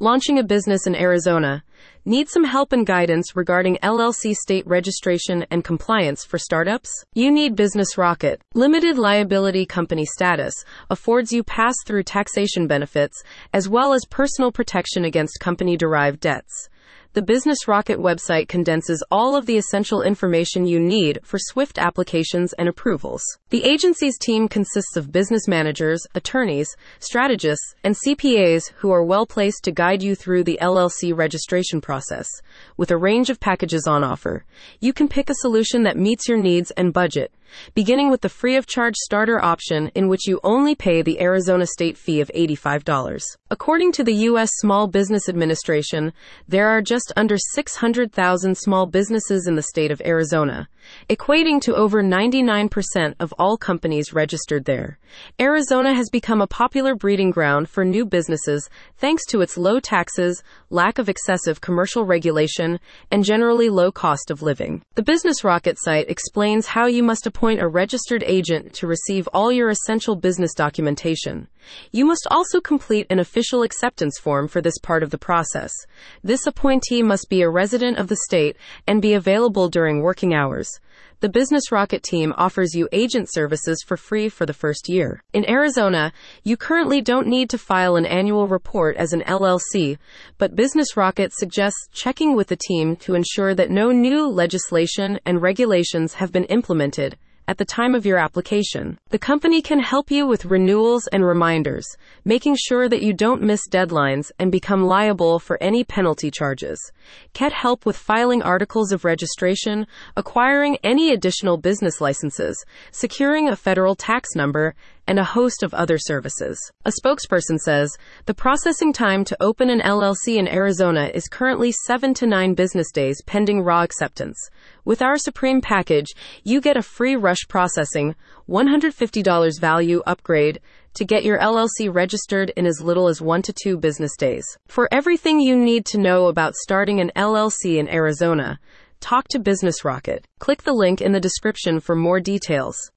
Launching a business in Arizona. Need some help and guidance regarding LLC state registration and compliance for startups? You need Business Rocket. Limited liability company status affords you pass-through taxation benefits as well as personal protection against company-derived debts. The Business Rocket website condenses all of the essential information you need for swift applications and approvals. The agency's team consists of business managers, attorneys, strategists, and CPAs who are well placed to guide you through the LLC registration process. With a range of packages on offer, you can pick a solution that meets your needs and budget, beginning with the free-of-charge starter option in which you only pay the Arizona state fee of $85. According to the U.S. Small Business Administration, there are just under 600,000 small businesses in the state of Arizona, equating to over 99% of all companies registered there. Arizona has become a popular breeding ground for new businesses thanks to its low taxes, lack of excessive commercial regulation, and generally low cost of living. The Business Rocket site explains how you must appoint a registered agent to receive all your essential business documentation. You must also complete an official acceptance form for this part of the process. This appointee must be a resident of the state and be available during working hours. The Business Rocket team offers you agent services for free for the first year. In Arizona, you currently don't need to file an annual report as an LLC, but Business Rocket suggests checking with the team to ensure that no new legislation and regulations have been implemented at the time of your application. The company can help you with renewals and reminders, making sure that you don't miss deadlines and become liable for any penalty charges. Get help with filing articles of registration, acquiring any additional business licenses, securing a federal tax number, and a host of other services. A spokesperson says, the processing time to open an LLC in Arizona is currently 7 to 9 business days pending raw acceptance. With our Supreme package, you get a free rush processing, $150 value upgrade to get your LLC registered in as little as 1 to 2 business days. For everything you need to know about starting an LLC in Arizona, talk to Business Rocket. Click the link in the description for more details.